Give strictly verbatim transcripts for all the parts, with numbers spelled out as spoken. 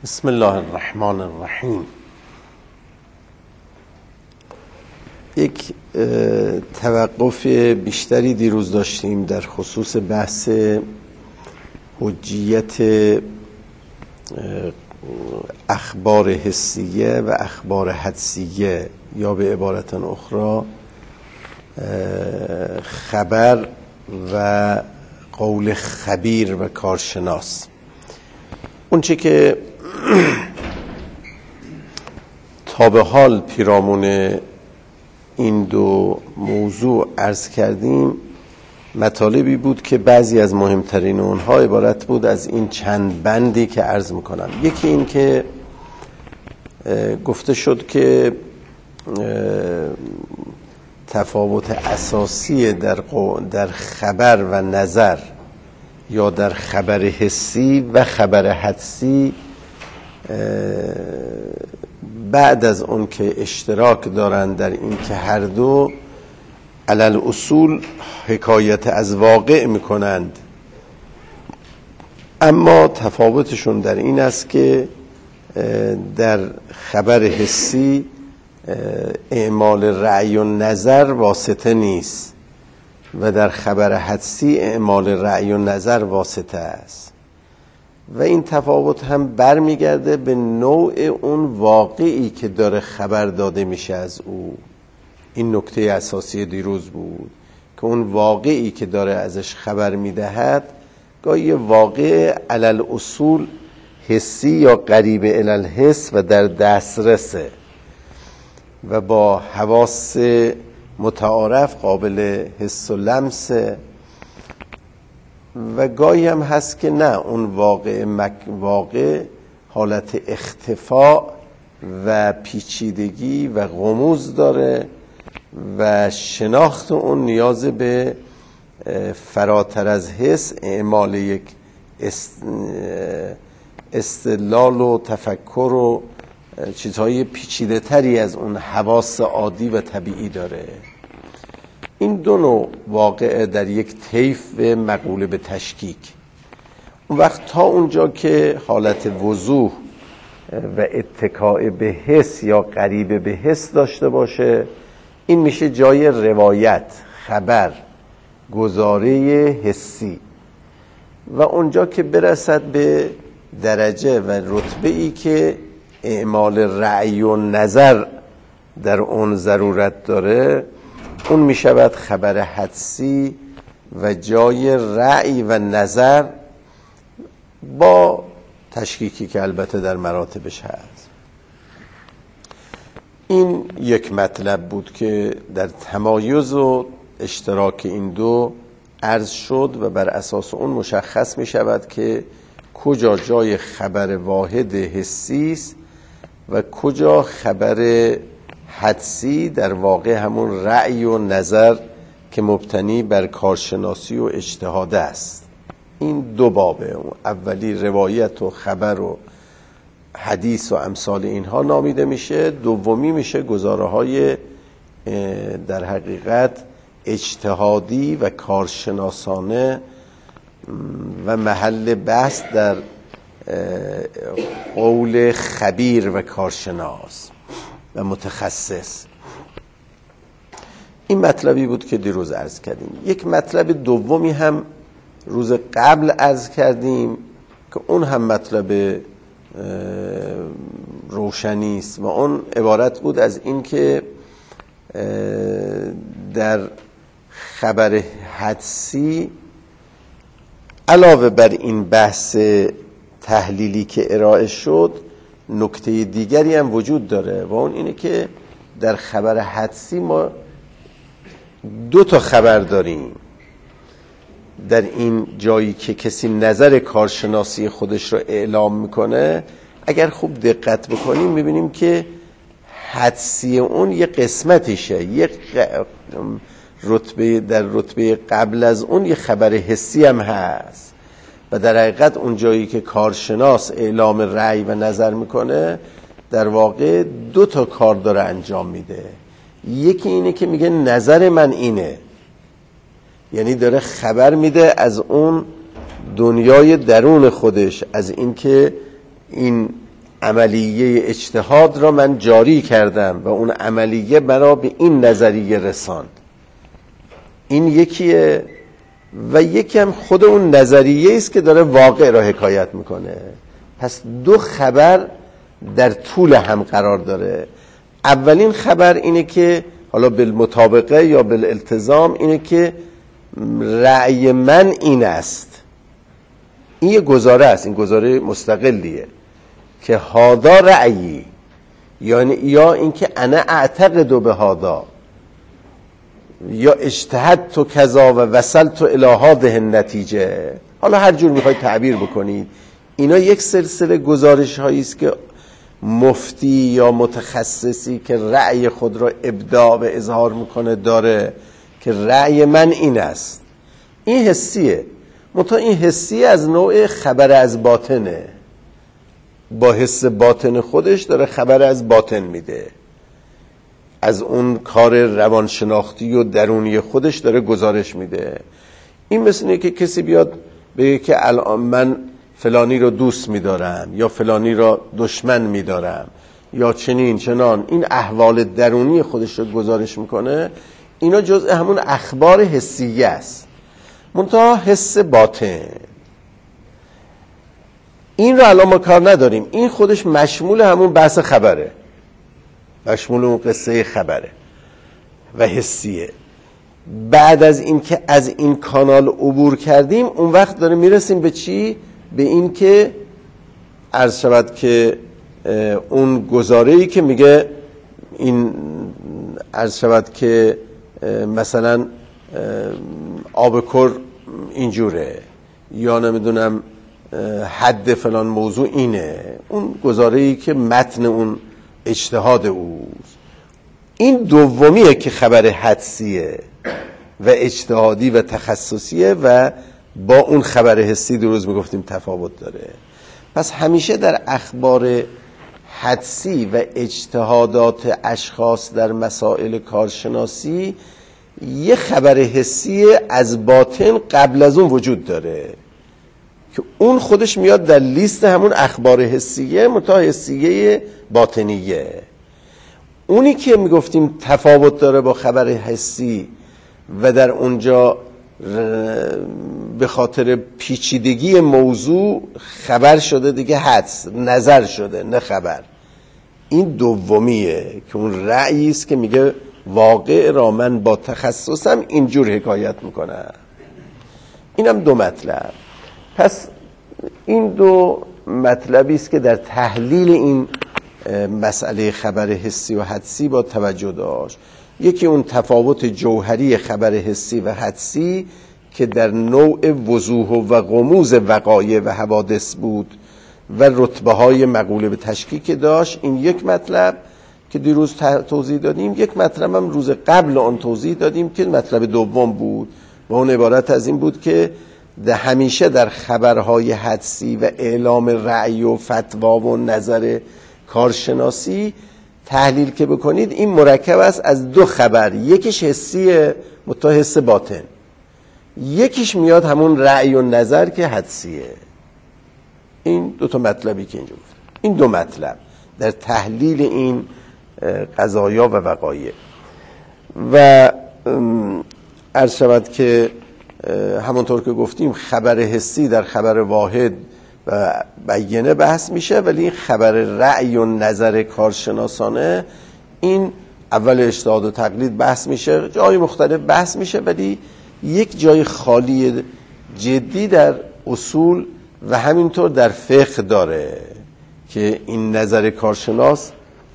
بسم الله الرحمن الرحیم. یک توقف بیشتری دیروز داشتیم در خصوص بحث حجیت اخبار حسیه و اخبار حدسیه، یا به عبارت اخرى خبر و قول خبیر و کارشناس. اون چه که تا به حال پیرامون این دو موضوع عرض کردیم مطالبی بود که بعضی از مهمترین اونها عبارت بود از این چند بندی که عرض میکنم. یکی این که گفته شد که تفاوت اساسی در, در خبر و نظر یا در خبر حسی و خبر حدسی بعد از اون که اشتراک دارند در این که هر دو علل اصول حکایت از واقع میکنند، اما تفاوتشون در این است که در خبر حسی اعمال رأی و نظر واسطه نیست و در خبر حدسی اعمال رأی و نظر واسطه است. و این تفاوت هم برمیگرده به نوع اون واقعی که داره خبر داده میشه از او. این نکته اساسی دیروز بود که اون واقعی که داره ازش خبر میدهد گاهی واقع علل اصول حسی یا قریب الالحس و در دسترسه و با حواس متعارف قابل حس و لمس، و گاهی هم هست که نه، اون واقع مک واقع حالت اختفاء و پیچیدگی و غموض داره و شناخت اون نیاز به فراتر از حس اعمال یک استدلال و تفکر و چیزهای پیچیده تری از اون حواس عادی و طبیعی داره. این دو نوع واقع در یک طیف مقوله به تشکیک. اون وقت تا اونجا که حالت وضوح و اتکاء به حس یا قریب به حس داشته باشه، این میشه جای روایت، خبر، گزاره حسی. و اونجا که برسد به درجه و رتبه ای که اعمال رأی و نظر در اون ضرورت داره، اون می شود خبر حدسی و جای رأی و نظر با تشکیکی که البته در مراتبش هست. این یک مطلب بود که در تمایز و اشتراک این دو عرض شد و بر اساس اون مشخص می شود که کجا جای خبر واحد حسی است و کجا خبر حدسی در واقع همون رأی و نظر که مبتنی بر کارشناسی و اجتهاد است. این دو بابه، اولی روایت و خبر و حدیث و امثال اینها نامیده میشه، دومی میشه گزاره های در حقیقت اجتهادی و کارشناسانه و محل بحث در قول خبیر و کارشناس و متخصص. این مطلبی بود که دیروز عرض کردیم. یک مطلب دومی هم روز قبل عرض کردیم که اون هم مطلب روشنی است و اون عبارت بود از این که در خبر حدسی علاوه بر این بحث تحلیلی که ارائه شد، نکته دیگری هم وجود داره و اون اینه که در خبر حدسی ما دو تا خبر داریم. در این جایی که کسی نظر کارشناسی خودش رو اعلام میکنه، اگر خوب دقت بکنیم میبینیم که حدسی اون یه قسمتشه، یک رتبه در رتبه قبل از اون یه خبر حسی هم هست و در حقیقت اون جایی که کارشناس اعلام رأی و نظر میکنه در واقع دو تا کار داره انجام میده. یکی اینه که میگه نظر من اینه، یعنی داره خبر میده از اون دنیای درون خودش، از اینکه این عملیه اجتهاد را من جاری کردم و اون عملیه مرا به این نظریه رساند. این یکیه و یکی هم خود اون نظریه است که داره واقع را حکایت میکنه. پس دو خبر در طول هم قرار داره. اولین خبر اینه که حالا بالمطابقه یا بالالتزام اینه که رأی من این است. این یه گزاره است، این گزاره مستقلیه که هادا رأیی، یعنی یا اینکه انا اعتقد به هادا، یا اجتهد تو کذا و وصل تو الی هذه النتیجه. حالا هر جور میخواید تعبیر بکنید. اینا یک سلسله گزارش هایی است که مفتی یا متخصصی که رأی خود را ابداع و اظهار میکنه داره که رأی من این است. این حسیه، منتها این حسی از نوع خبر از باطنه. با حس باطن خودش داره خبر از باطن میده، از اون کار روانشناختی و درونی خودش داره گزارش میده. این مثل اینه که کسی بیاد بگه که الان من فلانی رو دوست میدارم یا فلانی رو دشمن میدارم یا چنین چنان، این احوال درونی خودش رو گزارش میکنه. اینا جزء همون اخبار حسیه است، منتها حس باطن. این رو الان ما کار نداریم، این خودش مشمول همون بحث خبره، مشمول اون قصه خبره و حسیه. بعد از این که از این کانال عبور کردیم، اون وقت داره میرسیم به چی؟ به این که عرض شود که اون گزاره‌ای که میگه این عرض شود که مثلا آبکر اینجوره یا نمیدونم حد فلان موضوع اینه، اون گزاره‌ای که متن اون اجتهاد اوست. این دومیه که خبر حدسیه و اجتهادی و تخصصیه و با اون خبر حسی دو میگفتیم تفاوت داره. پس همیشه در اخبار حدسی و اجتهادات اشخاص در مسائل کارشناسی یه خبر حسی از باطن قبل از اون وجود داره که اون خودش میاد در لیست همون اخبار حسیه متا حسیه باطنیه. اونی که میگفتیم تفاوت داره با خبر حسی و در اونجا به خاطر پیچیدگی موضوع خبر شده دیگه حدس، نظر شده نه خبر. این دومیه که اون رأیی است که میگه واقع را من با تخصصم اینجور حکایت میکنم. اینم دو مطلب. پس این دو مطلبی است که در تحلیل این مسئله خبر حسی و حدسی با توجه داشت. یکی اون تفاوت جوهری خبر حسی و حدسی که در نوع وضوح و غموض وقایع و حوادث بود و رتبه های مقوله به تشکیک داشت. این یک مطلب که دیروز توضیح دادیم. یک مطلب هم روز قبل آن توضیح دادیم که مطلب دوم بود و اون عبارت از این بود که ده همیشه در خبرهای حدسی و اعلام رأی و فتوا و نظر کارشناسی تحلیل که بکنید این مرکب است از دو خبر، یکیش حسیه متا حس باطن، یکیش میاد همون رأی و نظر که حدسیه. این دو تا مطلبی که اینجا گفتم، این دو مطلب در تحلیل این قضایا و وقایع. و عرض شود که همونطور که گفتیم خبر حسی در خبر واحد و بیانه بحث میشه، ولی این خبر رأی و نظر کارشناسانه این اول اجتهاد و تقلید بحث میشه، جای مختلف بحث میشه، ولی یک جای خالی جدی در اصول و همینطور در فقه داره که این نظر کارشناس.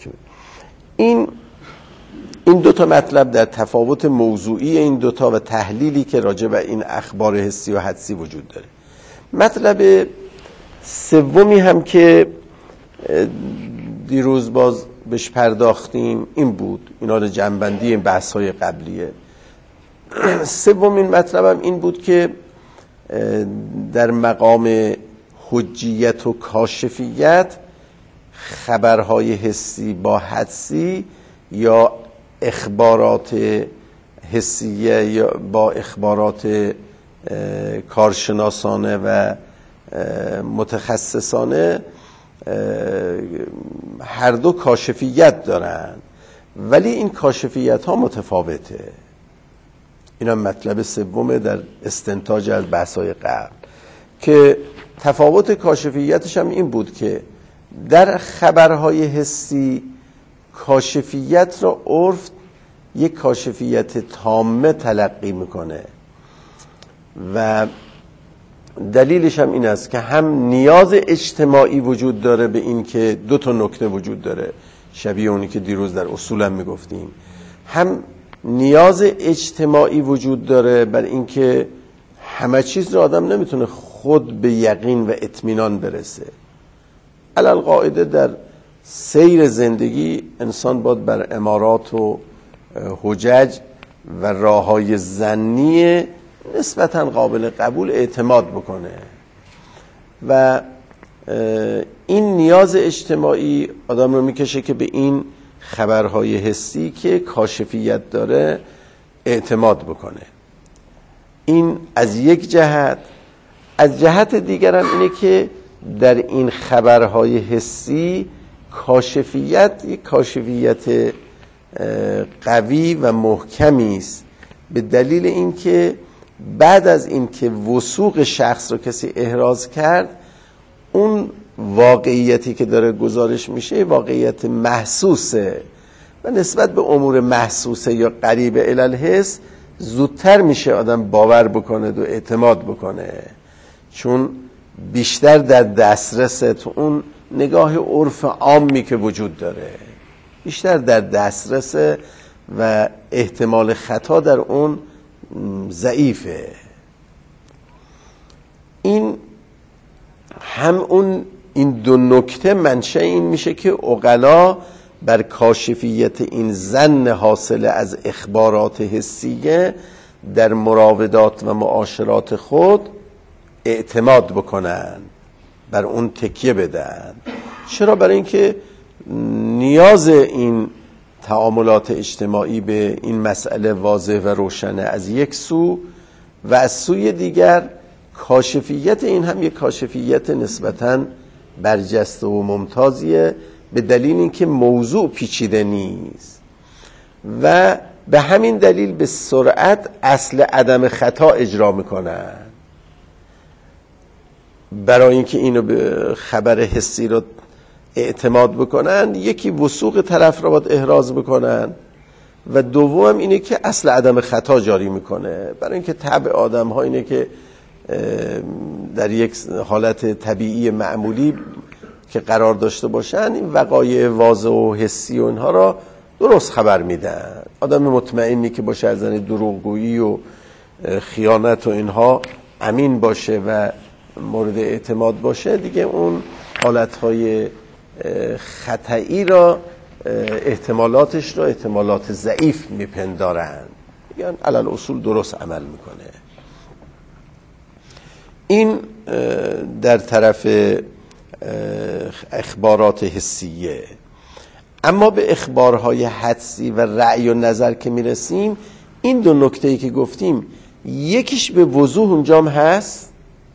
این این دوتا مطلب در تفاوت موضوعی این دوتا و تحلیلی که راجع به این اخبار حسی و حدسی وجود داره. مطلب سومی هم که دیروز باز بهش پرداختیم این بود، اینا رو جنبندی این بحث های قبلیه. سومین مطلبم این بود که در مقام حجیت و کاشفیت خبرهای حسی با حدسی یا اخبارات حسیه یا با اخبارات کارشناسانه و متخصصانه هر دو کاشفیت دارن، ولی این کاشفیت ها متفاوته. این هم مطلب سومه در استنتاج از بحث‌های قبل، که تفاوت کاشفیتش هم این بود که در خبرهای حسی کاشفیت را عرف یک کاشفیت تامه تلقی میکنه و دلیلش هم این است که هم نیاز اجتماعی وجود داره به این که دو تا نکته وجود داره، شبیه اونی که دیروز در اصول هم میگفتیم، هم نیاز اجتماعی وجود داره بر این که همه چیز رو آدم نمیتونه خود به یقین و اطمینان برسه. علل قاعده در سیر زندگی انسان باید بر امارات و حجج و راههای ظنی نسبتاً قابل قبول اعتماد بکنه و این نیاز اجتماعی آدم رو میکشه که به این خبرهای حسی که کاشفیت داره اعتماد بکنه. این از یک جهت. از جهت دیگر هم اینه که در این خبرهای حسی کاشفیت یک کاشفیت قوی و محکمی است، به دلیل اینکه بعد از اینکه وثوق شخص رو کسی احراز کرد، اون واقعیتی که داره گزارش میشه واقعیت محسوسه و نسبت به امور محسوسه یا قریب الالحس زودتر میشه آدم باور بکنه و اعتماد بکنه، چون بیشتر در دسترسه، تو اون نگاه عرف عامی که وجود داره بیشتر در دسترسه و احتمال خطا در اون ضعیفه. این هم اون این دو نکته منشأ این میشه که عقلا بر کاشفیت این ظن حاصل از اخبارات حسیه در مراودات و معاشرات خود اعتماد بکنن، بر اون تکیه بدن. چرا؟ برای اینکه نیاز این تعاملات اجتماعی به این مسئله واضح و روشنه از یک سو، و از سوی دیگر کاشفیت این هم یک کاشفیت نسبتاً برجسته و ممتازیه، به دلیل اینکه موضوع پیچیده نیست و به همین دلیل به سرعت اصل عدم خطا اجرا میکنن. برای اینکه اینو به خبر حسی رو اعتماد بکنن، یکی وثوق طرف رو باید احراز بکنن و دوم اینه که اصل عدم خطا جاری میکنه. برای اینکه طبع آدم ها اینه که در یک حالت طبیعی معمولی که قرار داشته باشن، این وقایع واضح و حسی و اینها را درست خبر میدن. آدم مطمئنی که باشه از دروغگویی و خیانت و اینها امین باشه و مورد اعتماد باشه، دیگه اون حالتهای خطایی را احتمالاتش را احتمالات ضعیف میپندارن، میگن علل اصول درست عمل میکنه. این در طرف اخبارات حسیه. اما به اخبارهای حدسی و رأی و نظر که میرسیم، این دو نکته‌ای که گفتیم یکیش به وضوح اونجام هست،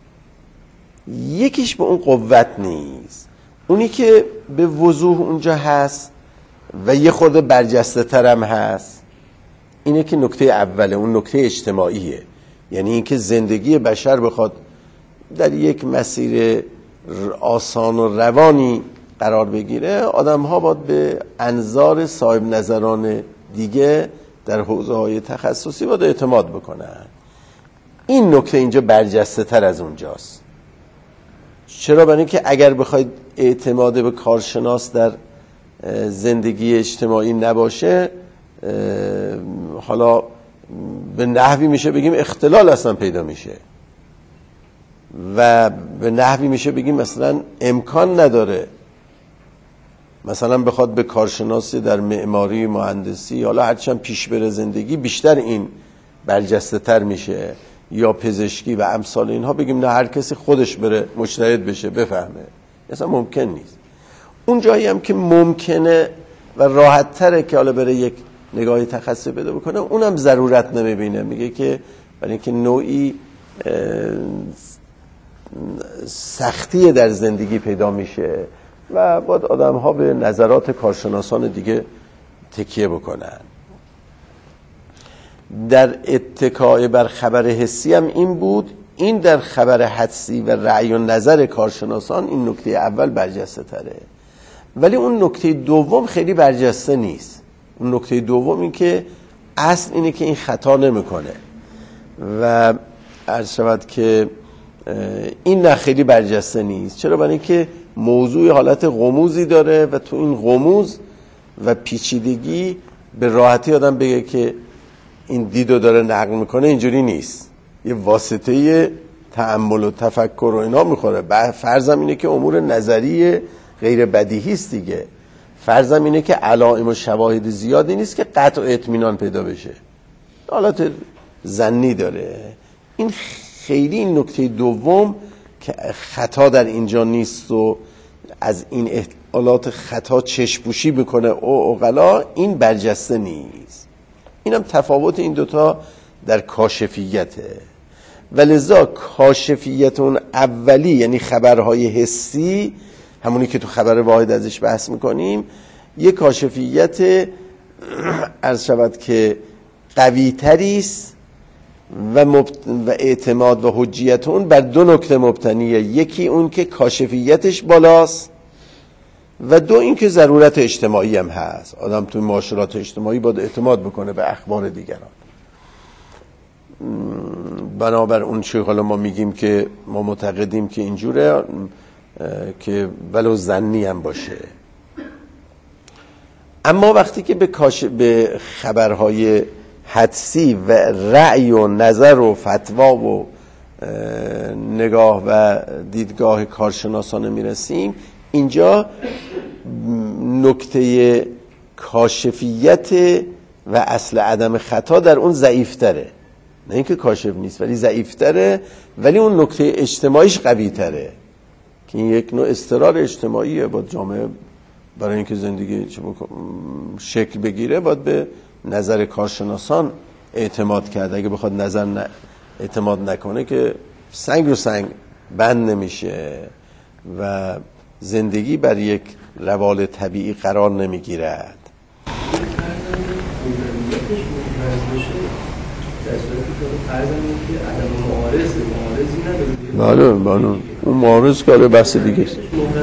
یکیش به اون قوت نیست. اونی که به وضوح اونجا هست و یه خورده برجسته ترم هست اینه که نکته اوله، اون نکته اجتماعیه، یعنی اینکه زندگی بشر بخواد در یک مسیر آسان و روانی قرار بگیره، آدم ها باید به انظار صاحب نظران دیگه در حوزه های تخصصی باید اعتماد بکنن. این نکته اینجا برجسته تر از اونجاست. چرا؟ برای اینکه اگر بخواید اعتماد به کارشناس در زندگی اجتماعی نباشه، حالا به نحوی میشه بگیم اختلال اصلا پیدا میشه و به نحوی میشه بگیم مثلا امکان نداره مثلا بخواد به کارشناسی در معماری، مهندسی، حالا هرچند پیش بره زندگی بیشتر این برجسته تر میشه، یا پزشکی و امثال اینها، بگیم نه هر کسی خودش بره مجتهد بشه بفهمه، اصلا ممکن نیست. اون جایی هم که ممکنه و راحت تره که حالا بره یک نگاهی تخصصی بده بکنه، اونم ضرورت نمیبینه، میگه که برای اینکه نوعی سختی در زندگی پیدا میشه و باید آدم ها به نظرات کارشناسان دیگه تکیه بکنن. در اتکای بر خبر حسی هم این بود، این در خبر حدسی و رأی و نظر کارشناسان این نکته اول برجسته تره، ولی اون نکته دوم خیلی برجسته نیست. اون نکته دوم این که اصل اینه که این خطا نمیکنه و عرض شود که این نه خیلی برجسته نیست. چرا؟ برای اینکه موضوع حالت غموزی داره و تو این غموز و پیچیدگی به راحتی آدم بگه که این دیدو داره نقل میکنه، اینجوری نیست. یه واسطه تأمل و تفکر و اینا میخوره. فرضم اینه که امور نظری غیر بدیهی است دیگه. فرضم اینه که علائم و شواهد زیادی نیست که قطع و اطمینان پیدا بشه، حالت ظنی داره. این خیلی این نکته دوم که خطا در اینجا نیست و از این احتمالات خطا چشپوشی بکنه او عقلا، این برجسته نیست. اینم تفاوت این دوتا در کاشفیته. ولذا کاشفیت اون اولی یعنی خبرهای حسی، همونی که تو خبر واحد ازش بحث میکنیم، یه کاشفیت عرض شود که قوی تریست و, مبت... و اعتماد و حجیت اون بر دو نکته مبتنیه. یکی اون که کاشفیتش بالاست و دو این که ضرورت اجتماعی هم هست. آدم توی معاشرات اجتماعی باید اعتماد بکنه به اخبار دیگران. بنابر اون چه حالا ما میگیم که ما معتقدیم که اینجوره که ولو ظنی هم باشه. اما وقتی که به, کاش... به خبرهای حدسی و رأی و نظر و فتوا و نگاه و دیدگاه کارشناسانه میرسیم، اینجا نکته کاشفیت و اصل عدم خطا در اون ضعیفتره. نه اینکه کاشف نیست ولی ضعیفتره، ولی اون نکته اجتماعیش قوی تره که این یک نوع اضطرار اجتماعیه. با جامعه برای اینکه زندگی شکل بگیره باید به نظر کارشناسان اعتماد کرد. اگه بخواد نظر نه اعتماد نکنه که سنگ رو سنگ بند نمیشه و زندگی بر یک روال طبیعی قرار نمیگیرد. بله بله اون معارض کاره بحث دیگه است.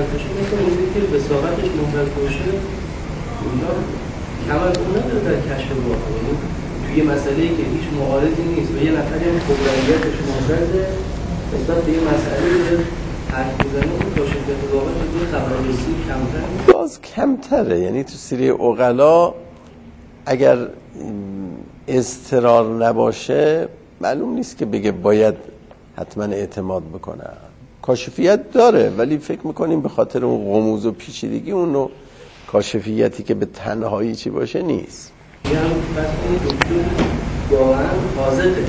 توی مسئله‌ای که هیچ معارضی نیست و یه نفری هم قدرتش معترضه نسبت به یه مسئله حرف میزنه، اون کاشفیت واقعا تو خبررسی کمتره. باز کمتره. یعنی تو سیره عقلا اگر اضطرار نباشه معلوم نیست که بگه باید حتما اعتماد بکنه. کاشفیت داره ولی فکر میکنیم به خاطر اون غموز و پیچیدگی اون نوع کاشفیتی که به تنهایی چی باشه نیست. یه هم بس این دکتر واقعا حاضره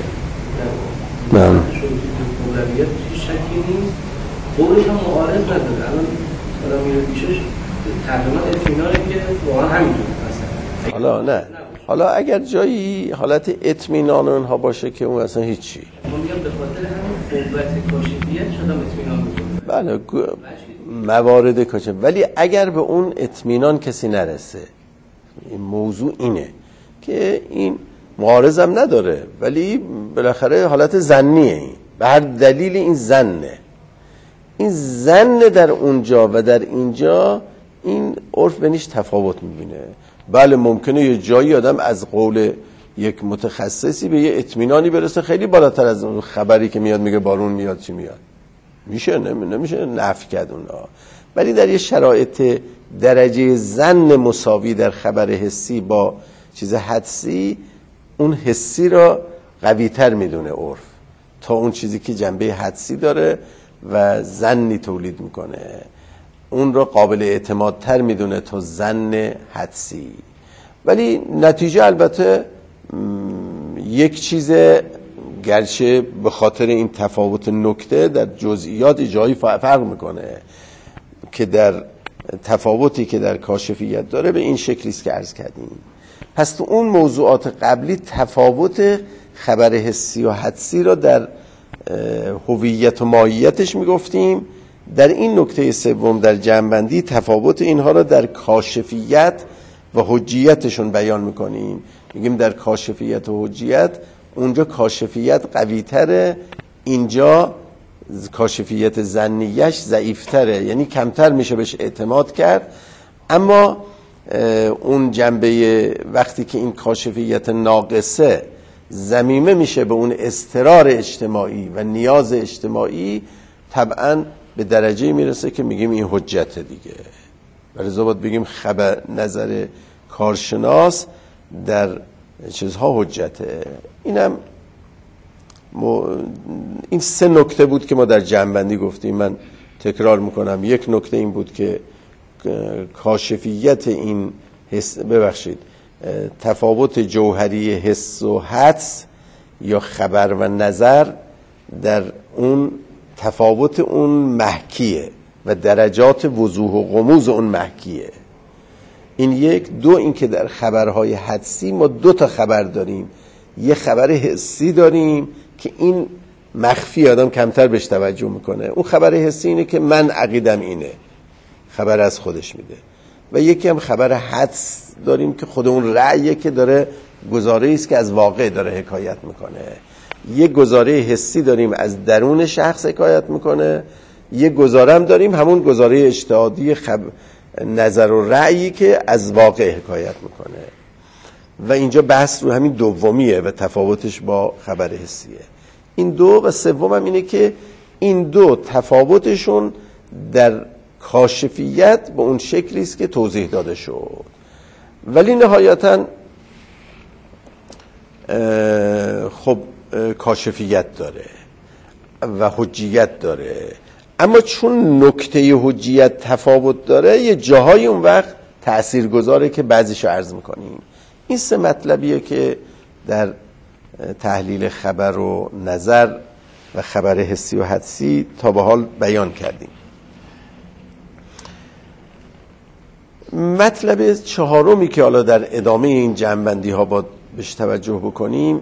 نه مولویت هیچ شکی نیست، قولش هم معارض نداره. الان حالا میره پیشش تقریبا اطمینانه که واقعا همینجوره. مثلا حالا نه حالا اگر جایی حالت اطمینان اونها باشه که اون اصلا هیچی، ما میگم به خاطر همین قوت کاشفیت شدم اطمینان میکنه. بله موارد کاشف. ولی اگر به اون اطمینان کسی نرسه، این موضوع اینه که این معارض هم نداره ولی بالاخره حالت ظنیه، این به هر دلیل این ظنه، این ظن در اونجا و در اینجا این عرف بینش تفاوت میبینه. بله ممکنه یه جایی آدم از قول یک متخصصی به یه اطمینانی برسه خیلی بالاتر از اون خبری که میاد میگه بارون میاد چی میاد، میشه نمیشه نفی کرد اونها. ولی در یه شرایط درجه ظن مساوی در خبر حسی با چیز حدسی، اون حسی را قوی تر میدونه عرف تا اون چیزی که جنبه حدسی داره و ظنی تولید میکنه، اون را قابل اعتماد تر میدونه تا ظن حدسی. ولی نتیجه البته یک چیز، گرچه به خاطر این تفاوت نکته در جزئیات جایی فرق میکنه که در تفاوتی که در کاشفیت داره به این شکلی است که عرض کردیم. پس تو اون موضوعات قبلی تفاوت خبر حسی و حدسی را در هویت و ماهیتش میگفتیم در این نکته سوم در جمع‌بندی تفاوت اینها را در کاشفیت و حجیتشون بیان میکنیم. میگیم در کاشفیت و حجیت اونجا کاشفیت قوی تره، اینجا کاشفیت ظنیش ضعیفتره، یعنی کمتر میشه بهش اعتماد کرد. اما اون جنبه وقتی که این کاشفیت ناقصه ضمیمه میشه به اون اضطرار اجتماعی و نیاز اجتماعی، طبعا به درجه میرسه که میگیم این حجت دیگه. ولذا باید بگیم خبر نظر کارشناس در چیزها حجته. اینم م... این سه نکته بود که ما در جمع‌بندی گفتیم. من تکرار میکنم. یک نکته این بود که کاشفیت این حس، ببخشید تفاوت جوهری حس و حدس یا خبر و نظر در اون تفاوت اون محکیه و درجات وضوح و غموض اون محکیه. این یک. دو، این که در خبرهای حدسی ما دو تا خبر داریم. یه خبر حسی داریم که این مخفی، آدم کمتر بهش توجه میکنه. اون خبر حسی اینه که من عقیدم اینه، خبر از خودش میده. و یکی هم خبر حدس داریم که خود اون رأیه که داره گزاره‌ای است که از واقع داره حکایت میکنه. یه گزاره حسی داریم از درون شخص حکایت میکنه، یه گزاره هم داریم همون گزاره اجتهادی خب... نظر و رأیی که از واقع حکایت میکنه. و اینجا بحث رو همین دومیه و تفاوتش با خبر حسیه. این دو. و سوم هم اینه که این دو تفاوتشون در کاشفیت به اون شکلی است که توضیح داده شد، ولی نهایتاً خب کاشفیت داره و حجیت داره. اما چون نکته حجیت تفاوت داره، یه جاهای اون وقت تأثیر گذاره که بعضیشو عرض میکنیم. این سه مطلبیه که در تحلیل خبر و نظر و خبر حسی و حدسی تا به حال بیان کردیم. مطلب چهارمی که حالا در ادامه این جمع‌بندی ها باید بهش توجه بکنیم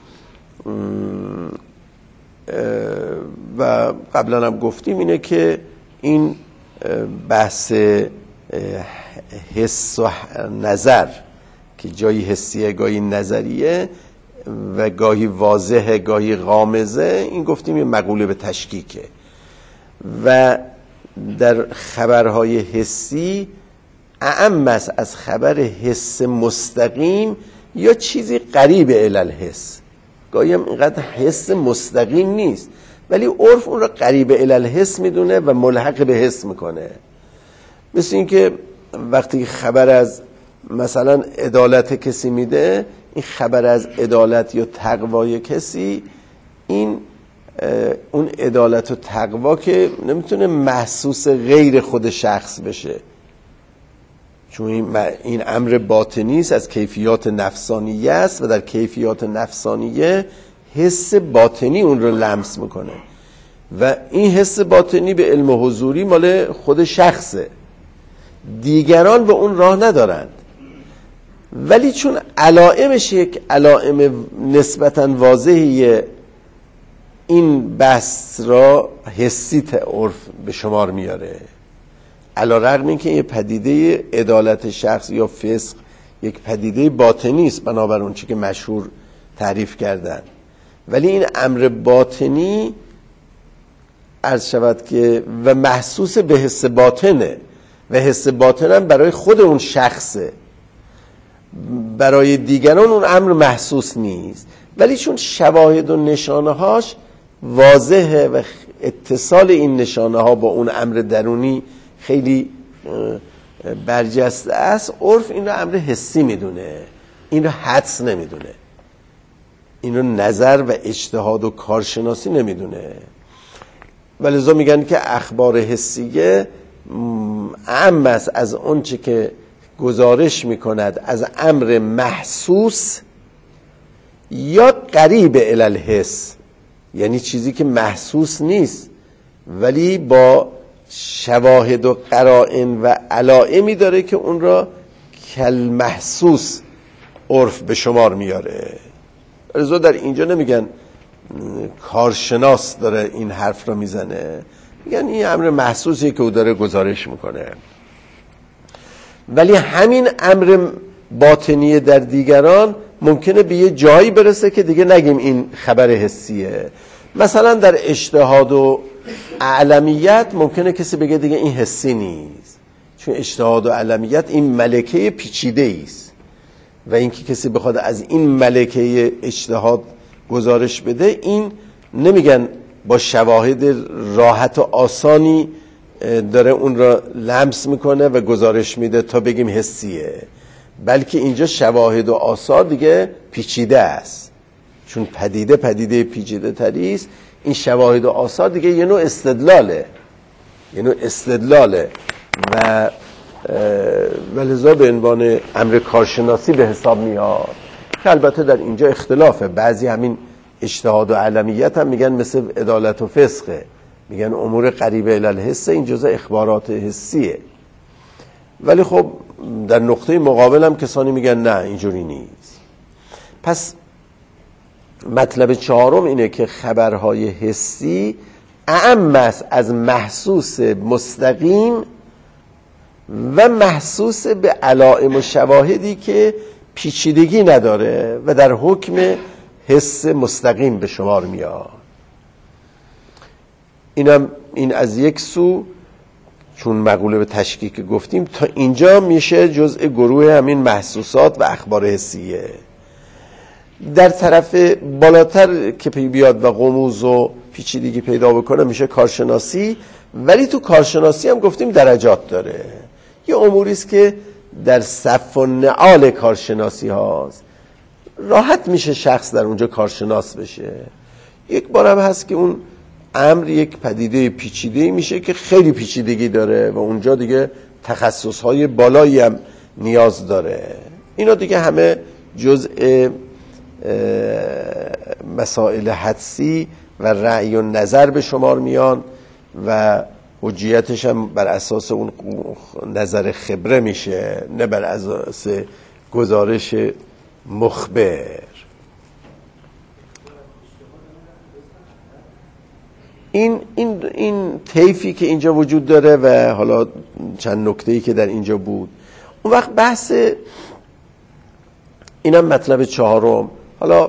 و قبلا هم گفتیم اینه که این بحث حس و نظر که جایی حسیه گاهی نظریه و گاهی واضحه گاهی غامضه، این گفتیم یه مقوله به تشکیکه. و در خبرهای حسی اعم است از خبر حس مستقیم یا چیزی قریب الی الحس. گاهی هم اینقدر حس مستقیم نیست ولی عرف اون رو قریب الی الحس میدونه و ملحق به حس میکنه. مثل این که وقتی خبر از مثلا عدالت کسی میده، این خبر از عدالت یا تقوای کسی، این اون عدالت و تقوا که نمیتونه محسوس غیر خود شخص بشه، چون این امر باطنی است، از کیفیات نفسانیه است و در کیفیات نفسانیه حس باطنی اون رو لمس میکنه و این حس باطنی به علم حضوری مال خود شخصه، دیگران به اون راه ندارند. ولی چون علائمش یک علائم نسبتاً واضحیه، این بحث را حسی عرف به شمار میاره. علی رغم این که یه پدیده عدالت شخص یا فسق یک پدیده باطنی است بنابر اون چی که مشهور تعریف کردن، ولی این امر باطنی عرض شود که و محسوس به حس باطنه و حس باطن هم برای خود اون شخصه، برای دیگران اون امر محسوس نیست. ولی چون شواهد و نشانه هاش واضحه و اتصال این نشانه ها با اون امر درونی خیلی برجسته است، عرف این رو امر حسی میدونه، این رو حدس نمیدونه، این رو نظر و اجتهاد و کارشناسی نمیدونه. ولذا میگن که اخبار حسیه اعم است از اون چه که گزارش میکند از امر محسوس یا قریب الی الحس، یعنی چیزی که محسوس نیست ولی با شواهد و قرائن و علائمی داره که اون را کل محسوس عرف به شمار میاره. ولذا در اینجا نمیگن کارشناس داره این حرف را میزنه، یعنی این امر محسوسی که او داره گزارش میکنه. ولی همین امر باطنی در دیگران ممکنه به یه جایی برسه که دیگه نگیم این خبر حسیه. مثلا در اجتهاد و اعلمیت ممکنه کسی بگه دیگه این حسی نیست، چون اجتهاد و اعلمیت این ملکه پیچیده است و اینکه کسی بخواد از این ملکه اجتهاد گزارش بده، این نمیگن با شواهد راحت و آسانی داره اون را لمس میکنه و گزارش میده تا بگیم حسیه، بلکه اینجا شواهد و آثار دیگه پیچیده است، چون پدیده پدیده پیچیده تری است. این شواهد و آثار دیگه یه نوع استدلاله، یه نوع استدلاله و ولذا به عنوان امر کارشناسی به حساب میاد، که البته در اینجا اختلافه. بعضی همین اجتهاد و علمیت هم میگن مثل عدالت و فسقه، میگن امور قریبه الی الحس، این جزء اخبارات حسیه. ولی خب در نقطه مقابل هم کسانی میگن نه اینجوری نیست. پس مطلب چهارم اینه که خبرهای حسی اعم است از محسوس مستقیم و محسوس به علائم و شواهدی که پیچیدگی نداره و در حکم حس مستقیم به شمار میاد. اینم این از یک سو، چون مقوله به تشکیک گفتیم، تا اینجا میشه جزء گروه همین محسوسات و اخبار حسیه. در طرف بالاتر که بیاد و غموض و پیچیدگی پیدا بکنه میشه کارشناسی. ولی تو کارشناسی هم گفتیم درجات داره. یه اموری است که در صف و نعال کارشناسی هاست، راحت میشه شخص در اونجا کارشناس بشه. یک بار هم هست که اون امر یک پدیده پیچیده میشه که خیلی پیچیدگی داره و اونجا دیگه تخصصهای بالایی هم نیاز داره. اینا دیگه همه جزء مسائل حدسی و رأی و نظر به شمار میان و حجیتش هم بر اساس اون نظر خبره میشه، نه بر اساس گزارش مخبر. این این این طیفی که اینجا وجود داره و حالا چند نکته‌ای که در اینجا بود، اون وقت بحث اینم مطلب چهارم. حالا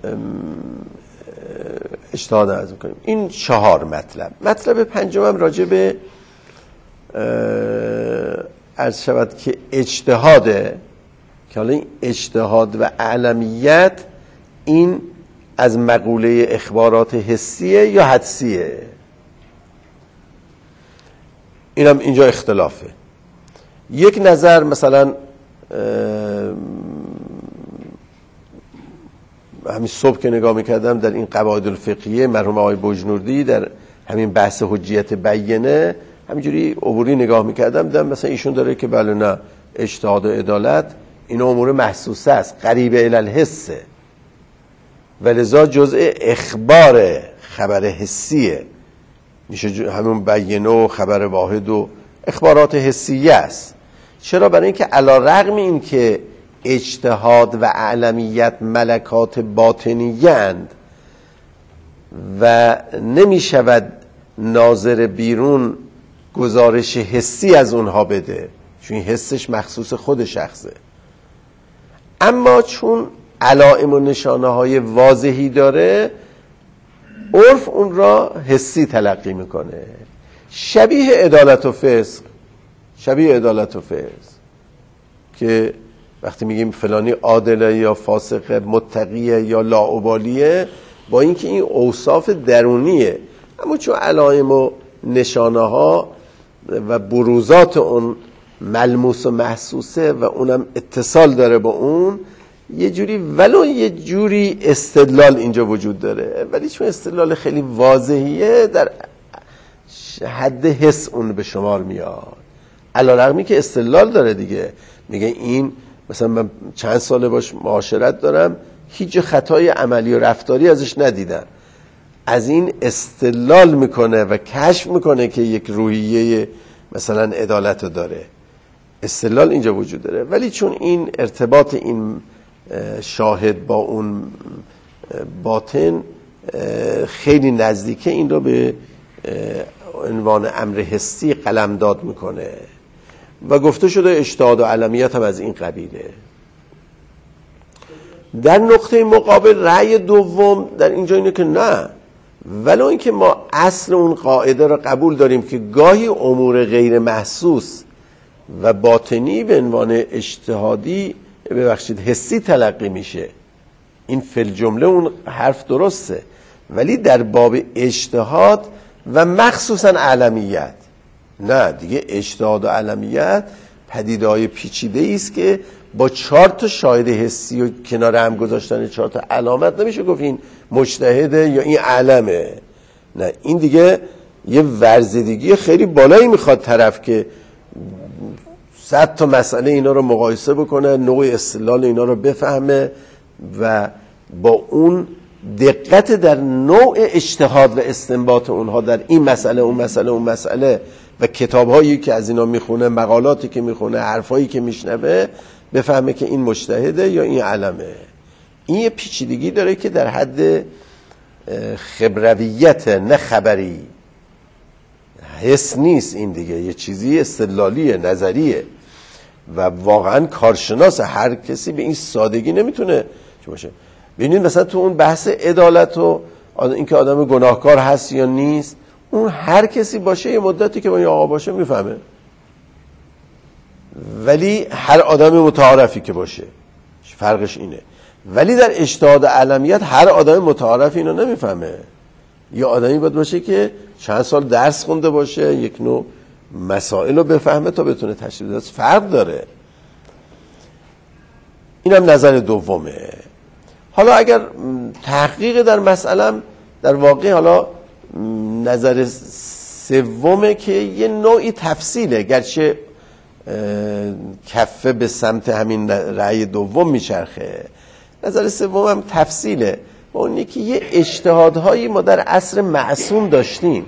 اجتهاد عرض می‌کنیم. این چهار مطلب. مطلب پنجمم راجع به عرض شود که اجتهاده، که حالا این اجتهاد و اعلمیت این از مقوله اخبارات حسیه یا حدسیه. اینم اینجا اختلافه. یک نظر مثلا همین صبح که نگاه میکردم در این قواعد الفقهیه مرحوم آقای بجنوردی در همین بحث حجیت بیینه همینجوری عبوری نگاه میکردم، دیدم مثلا ایشون داره که بله نه اجتهاد و عدالت این امور محسوسه است، قریبه الی الحسه، ولذا جزء اخبار خبر حسیه، میشه همون بیینه و خبر واحد و اخبارات حسیه است. چرا؟ برای اینکه علی رغم این که اجتهاد و اعلمیت ملکات باطنیند و نمی شود ناظر بیرون گزارش حسی از اونها بده، چون این حسش مخصوص خود شخصه، اما چون علائم و نشانه های واضحی داره، عرف اون را حسی تلقی میکنه. شبیه عدالت و فسق، شبیه عدالت و فسق که وقتی میگیم فلانی عادله یا فاسق، متقیه یا لاابالیه، با اینکه این اوصاف درونیه، اما چون علائم و نشانه ها و بروزات اون ملموس و محسوسه و اونم اتصال داره با اون، یه جوری ولو یه جوری استدلال اینجا وجود داره، ولی چون استدلال خیلی واضحیه در حد حس اون به شمار میاد، علی‌رغمی که استدلال داره دیگه. میگه این مثلا من چند ساله باش معاشرت دارم، هیچ خطای عملی و رفتاری ازش ندیدم، از این استدلال میکنه و کشف میکنه که یک روحیه مثلا عدالت داره، استدلال اینجا وجود داره. ولی چون این ارتباط این شاهد با اون باطن خیلی نزدیکه، این رو به عنوان امر حسی قلمداد میکنه و گفته شده اجتهاد و علمیت هم از این قبیله. در نقطه مقابل رأی دوم در اینجا اینه که نه، ولو اینکه ما اصل اون قاعده را قبول داریم که گاهی امور غیر محسوس و باطنی به عنوان اجتهادی ببخشید حسی تلقی میشه، این فی الجمله اون حرف درسته، ولی در باب اجتهاد و مخصوصا علمیت نه دیگه. اجتهاد و علمیت پدیده‌های پیچیده است که با چهار تا شاهد حسی و کنار هم گذاشتن چهار تا علامت نمیشه گفت این مجتهده یا این علمه. نه، این دیگه یه ورزیدگی خیلی بالایی میخواد طرف که صد تا مسئله اینا رو مقایسه بکنه، نوع استدلال اینا رو بفهمه و با اون دقت در نوع اجتهاد و استنباط اونها در این مسئله اون مسئله اون مسئله و کتاب‌هایی که از اینا میخونه، مقالاتی که میخونه، حرفایی که میشنوه، بفهمه که این مجتهده یا این علمه. این یه پیچیدگی داره که در حد خبرویت، نه خبری، حس نیست. این دیگه یه چیزی استدلالیه، نظریه و واقعا کارشناس. هر کسی به این سادگی نمیتونه چه باشه. ببینید مثلا تو اون بحث عدالت و اینکه آدم گناهکار هست یا نیست، اون هر کسی باشه یه مدتی که با این آقا باشه میفهمه، ولی هر آدم متعارفی که باشه فرقش اینه. ولی در اجتهاد علمیت هر آدم متعارف اینو نمیفهمه. یه آدمی باید باشه که چند سال درس خونده باشه، یک نوع مسائل رو بفهمه تا بتونه تشریح بده. فرق داره. اینم نظر دومه. حالا اگر تحقیق در مسئله در واقع حالا نظر سومه که یه نوعی تفصیله، گرچه کفه به سمت همین رأی دوم میچرخه. نظر سوم هم تفصیله، با اونی که یه اجتهادهایی ما در عصر معصوم داشتیم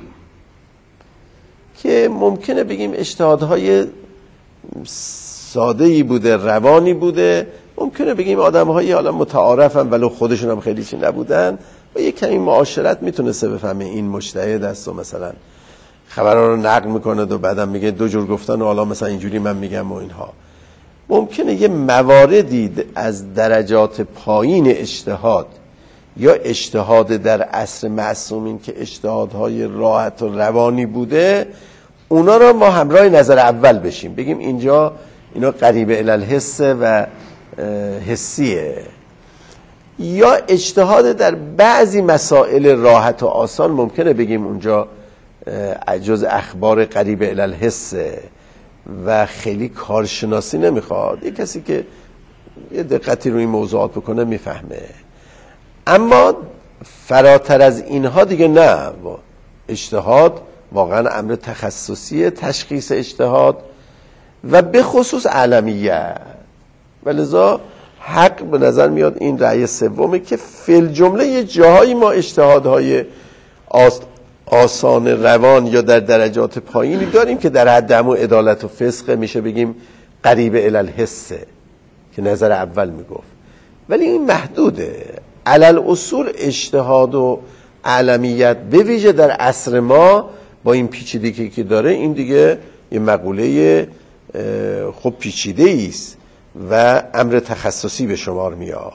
که ممکنه بگیم اجتهادهای ساده‌ای بوده، روانی بوده، ممکنه بگیم آدم‌های حالا متعارفن ولو خودشون هم خیلی چی نبودن و یک کمی معاشرت میتونسته بفهمه این مجتهد است و مثلا خبرها رو نقل میکنه و بعدم میگه دو جور گفتن و حالا مثلا اینجوری من میگم و اینها. ممکنه یه مواردی از درجات پایین اجتهاد یا اجتهاد در عصر معصومین که اجتهادهای راحت و روانی بوده، اونا رو ما همراه نظر اول بشیم، بگیم اینجا اینا قریب الالحس و حسیه. یا اجتهاد در بعضی مسائل راحت و آسان ممکنه بگیم اونجا جز اخبار قریب الالحسه و خیلی کارشناسی نمیخواد، یه کسی که یه دقتی روی موضوعات بکنه میفهمه. اما فراتر از اینها دیگه نه. اجتهاد واقعا امر تخصصیه، تشخیص اجتهاد و به خصوص علمیت. ولذا حق به نظر میاد این رأی سومه که فی الجمله یه جاهایی ما اجتهادهای آس آسان روان یا در درجات پایینی داریم که در حد و عدالت و فسق میشه بگیم قریب الالحسه که نظر اول میگفت، ولی این محدوده. علل اصول اجتهاد و علمیت به ویژه در عصر ما با این پیچیدگی که داره، این دیگه یه مقوله خب پیچیده است و امر تخصصی به شمار میاد.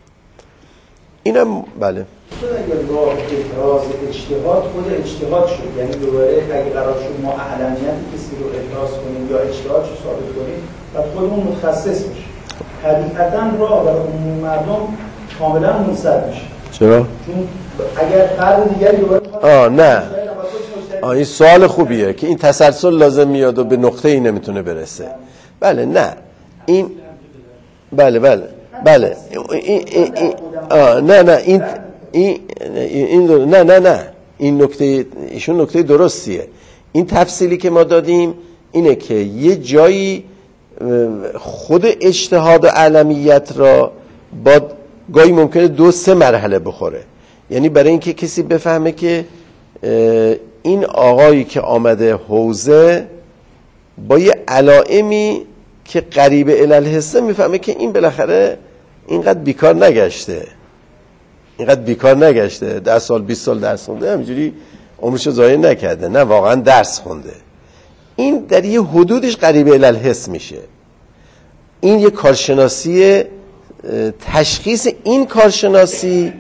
اینم بله اگر با اعتراض اجتهاد خود اجتهاد شد، یعنی دوباره اگه قرار شد ما اعلمیت کسی رو اعتراض کنیم یا اجتهاد رو ثابت کنیم و خودمون متخصص میشه، طبیعتاً راه برای عموم مردم کاملا منسد میشه. چرا؟ چون اگر فرد دیگری دوباره آه نه آه این سوال خوبیه که این تسلسل لازم میاد و به نقطه ای نمیتونه برسه. بله نه این بله بله بله این این آه نه نه این این این نه نه نه این نکته ایشون نکته درستیه. این تفصیلی که ما دادیم اینه که یه جایی خود اجتهاد و علمیت را با گاهی ممکنه دو سه مرحله بخوره. یعنی برای اینکه کسی بفهمه که این آقایی که آمده حوزه با یه علائمی که قریب الالحسه میفهمه که این بالاخره اینقدر بیکار نگشته اینقدر بیکار نگشته ده سال بیست سال درس خونده، همینجوری عمرشو ضایع نکرده، نه واقعا درس خونده. این در یه حدودش قریب الالحس میشه. این یه کارشناسی، تشخیص این کارشناسی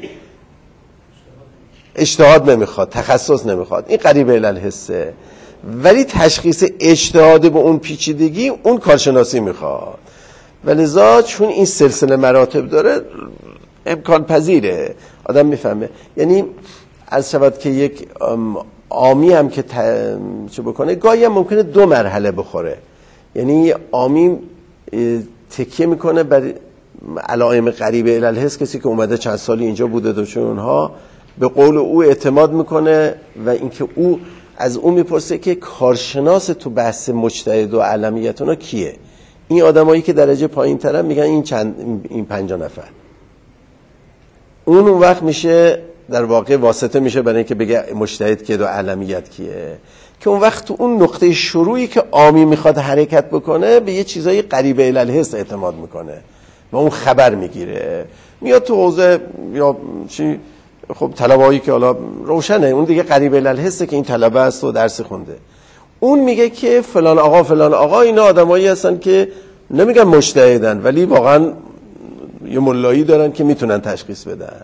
اجتهاد نمیخواد، تخصص نمیخواد، این قریب الالحسه. ولی تشخیص اجتهاد به اون پیچیدگی اون کارشناسی میخواد. ولذا چون این سلسله مراتب داره امکان پذیره آدم میفهمه. یعنی از شود که یک عامی هم که چه بکنه گاهی هم ممکنه دو مرحله بخوره. یعنی عامی تکیه میکنه بر علائم قریب الالحس، کسی که اومده چند سالی اینجا بوده و چون اونها به قول او اعتماد میکنه و اینکه او از او میپرسه که کارشناس تو بحث مجتهد و علمیت اونا کیه. این آدمایی که درجه پایین ترن میگن این چند این پنجاه نفر. اون اون وقت میشه در واقع واسطه میشه برای اینکه بگه مجتهد کیه و علمیت کیه، که اون وقت تو اون نقطه شروعی که عامی میخواد حرکت بکنه به یه چیزای قریب الالحس اعتماد میکنه و اون خبر میگیره، میاد تو حوزه یا چی. خب طلبهایی که حالا روشنه اون دیگه قریب الالحسه که این طلبه است و درس خونده، اون میگه که فلان آقا فلان آقا اینا آدمایی هستن که نمیگن مجتهدن ولی واقعا یه ملایی دارن که میتونن تشخیص بدن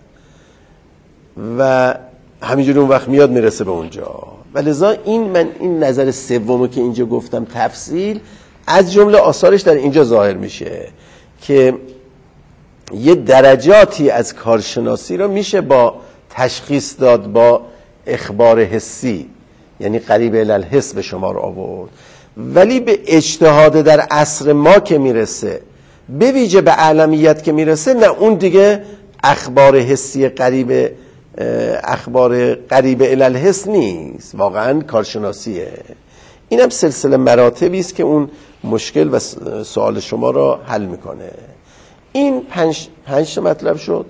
و همینجوری اون وقت میاد میرسه به اونجا. ولذا این من این نظر سومو که اینجا گفتم تفصیل از جمله آثارش در اینجا ظاهر میشه که یه درجاتی از کارشناسی رو میشه با تشخیص داد با اخبار حسی، یعنی قریب الالحس به شمار آورد. ولی به اجتهاد در عصر ما که میرسه، به ویژه به علمیت که میرسه، نه اون دیگه اخبار حسی قریب اخبار قریب الالحس نیست، واقعا کارشناسیه. اینم سلسله مراتبی است که اون مشکل و سوال شما را حل میکنه. این پنج پنج مطلب شد.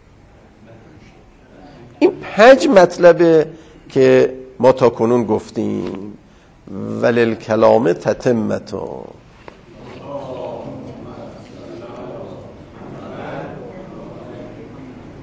این پنج مطلبه که ما تا کنون گفتیم. وللکلام تتمتون.